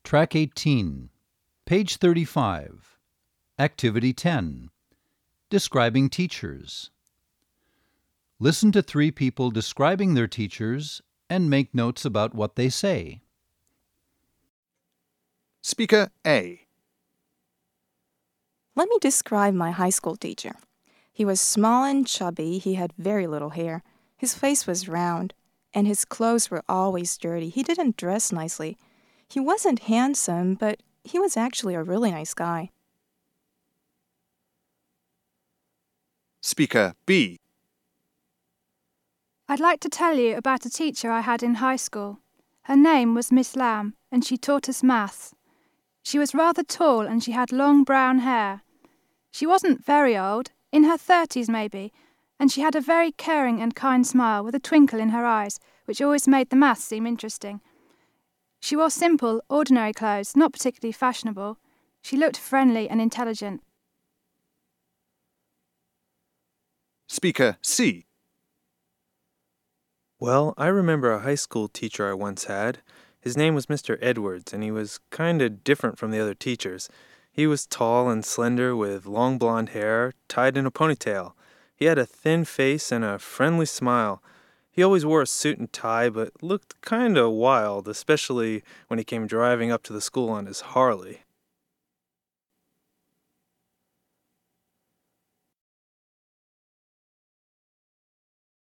Track 18, page 35, Activity 10, Describing Teachers. Listen to 3 people describing their teachers and make notes about what they say. Speaker A. Let me describe my high school teacher. He was small and chubby. He had very little hair. His face was round, and his clothes were always dirty. He didn't dress nicely. He wasn't handsome, but he was actually a really nice guy. Speaker B. I'd like to tell you about a teacher I had in high school. Her name was Miss Lamb, and she taught us maths. She was rather tall, and she had long brown hair. She wasn't very old, in her 30s maybe, and she had a very caring and kind smile with a twinkle in her eyes, which always made the maths seem interesting. She wore simple, ordinary clothes, not particularly fashionable. She looked friendly and intelligent. Speaker C. Well, I remember a high school teacher I once had. His name was Mr. Edwards, and he was kind of different from the other teachers. He was tall and slender with long blonde hair tied in a ponytail. He had a thin face and a friendly smile. He always wore a suit and tie, but looked kind of wild, especially when he came driving up to the school on his Harley.